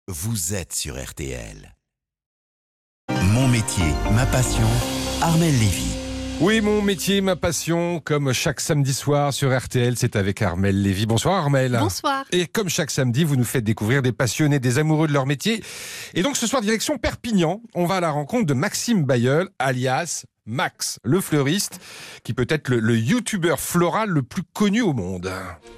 vous êtes sur RTL. Mon métier, ma passion, Armelle Lévy. Oui, mon métier, ma passion, comme chaque samedi soir sur RTL, c'est avec Armelle Lévy. Bonsoir Armelle. Bonsoir. Et comme chaque samedi, vous nous faites découvrir des passionnés, des amoureux de leur métier. Et donc ce soir, direction Perpignan, on va à la rencontre de Maxime Bailleul, alias Max, le fleuriste, qui peut être le youtubeur floral le plus connu au monde.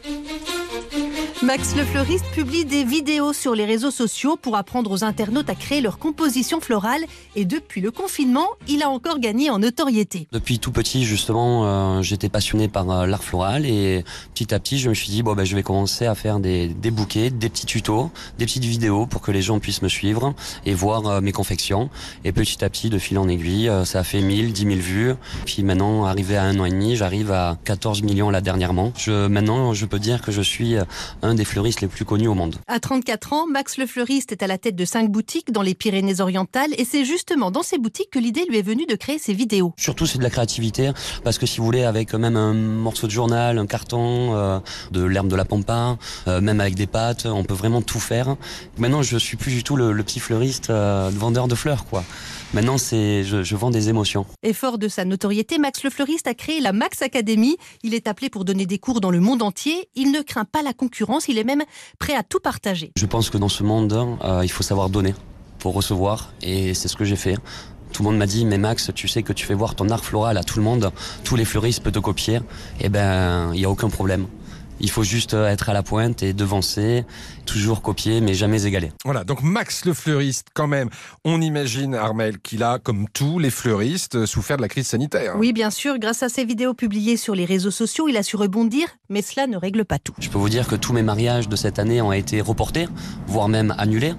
Max le fleuriste publie des vidéos sur les réseaux sociaux pour apprendre aux internautes à créer leur composition florale. Et depuis le confinement, il a encore gagné en notoriété. Depuis tout petit, justement, j'étais passionné par l'art floral et petit à petit, je me suis dit, je vais commencer à faire des bouquets, des petits tutos, des petites vidéos pour que les gens puissent me suivre et voir mes confections. Et petit à petit, de fil en aiguille, ça a fait 1000, 10 000 vues. Puis maintenant, arrivé à 1 an et demi, j'arrive à 14 millions là dernièrement. Maintenant, je peux dire que je suis un des fleuristes les plus connus au monde. À 34 ans, Max le fleuriste est à la tête de 5 boutiques dans les Pyrénées-Orientales et c'est justement dans ces boutiques que l'idée lui est venue de créer ses vidéos. Surtout, c'est de la créativité parce que si vous voulez, avec même un morceau de journal, un carton, de l'herbe de la pampa, même avec des pâtes, on peut vraiment tout faire. Maintenant, je suis plus du tout le petit fleuriste vendeur de fleurs, quoi. Maintenant, je vends des émotions. Et fort de sa notoriété, Max le fleuriste a créé la Max Academy. Il est appelé pour donner des cours dans le monde entier. Il ne craint pas la concurrence, il est même prêt à tout partager. Je pense que dans ce monde, il faut savoir donner pour recevoir, et c'est ce que j'ai fait. Tout le monde m'a dit, mais Max, tu sais que tu fais voir ton art floral à tout le monde, tous les fleuristes peuvent te copier. Eh ben, il n'y a aucun problème. Il faut juste être à la pointe et devancer, toujours copier, mais jamais égaler. Voilà, donc Max le fleuriste, quand même, on imagine, Armelle, qu'il a, comme tous les fleuristes, souffert de la crise sanitaire. Oui, bien sûr, grâce à ses vidéos publiées sur les réseaux sociaux, il a su rebondir, mais cela ne règle pas tout. Je peux vous dire que tous mes mariages de cette année ont été reportés, voire même annulés.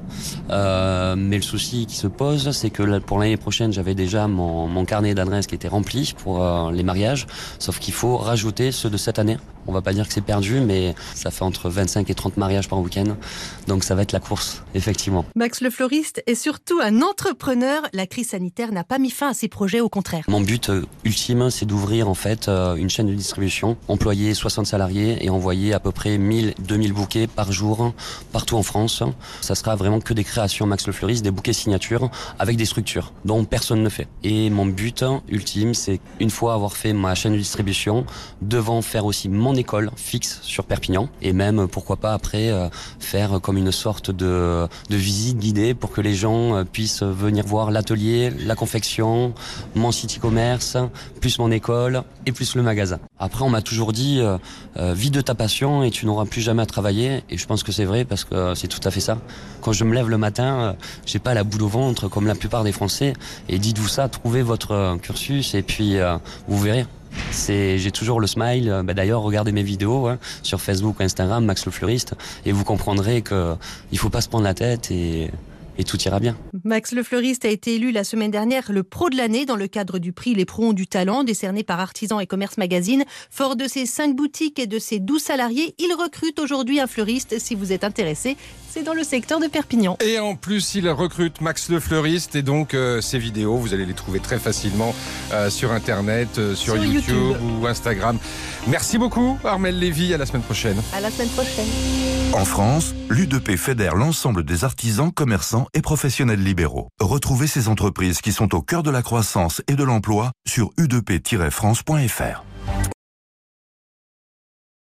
Mais le souci qui se pose, c'est que pour l'année prochaine, j'avais déjà mon carnet d'adresses qui était rempli pour les mariages, sauf qu'il faut rajouter ceux de cette année. On va pas dire que c'est perdu, mais ça fait entre 25 et 30 mariages par week-end. Donc ça va être la course, effectivement. Max le fleuriste est surtout un entrepreneur. La crise sanitaire n'a pas mis fin à ses projets, au contraire. Mon but ultime, c'est d'ouvrir en fait une chaîne de distribution, employer 60 salariés et envoyer à peu près 1000-2000 bouquets par jour partout en France. Ça sera vraiment que des créations Max le fleuriste, des bouquets signatures avec des structures dont personne ne fait. Et mon but ultime, c'est une fois avoir fait ma chaîne de distribution, devant faire aussi mon école fixe sur Perpignan et même pourquoi pas après faire comme une sorte de visite guidée pour que les gens puissent venir voir l'atelier, la confection, mon site e-commerce, plus mon école et plus le magasin. Après on m'a toujours dit vis de ta passion et tu n'auras plus jamais à travailler, et je pense que c'est vrai parce que c'est tout à fait ça. Quand je me lève le matin, j'ai pas la boule au ventre comme la plupart des Français, et dites-vous ça, trouvez votre cursus et puis vous verrez. J'ai toujours le smile. D'ailleurs, regardez mes vidéos sur Facebook ou Instagram, Max le fleuriste, et vous comprendrez que il faut pas se prendre la tête et tout ira bien. Max le fleuriste a été élu la semaine dernière le pro de l'année dans le cadre du prix Les Pros ont du talent, décerné par Artisan et Commerce Magazine. Fort de ses 5 boutiques et de ses 12 salariés, il recrute aujourd'hui un fleuriste. Si vous êtes intéressé, c'est dans le secteur de Perpignan. Et en plus, il recrute Max le fleuriste, et donc ses vidéos, vous allez les trouver très facilement sur Internet, sur YouTube ou Instagram. Merci beaucoup, Armelle Lévy. À la semaine prochaine. À la semaine prochaine. En France, l'UDP fédère l'ensemble des artisans, commerçants et professionnels libéraux. Retrouvez ces entreprises qui sont au cœur de la croissance et de l'emploi sur udp-france.fr.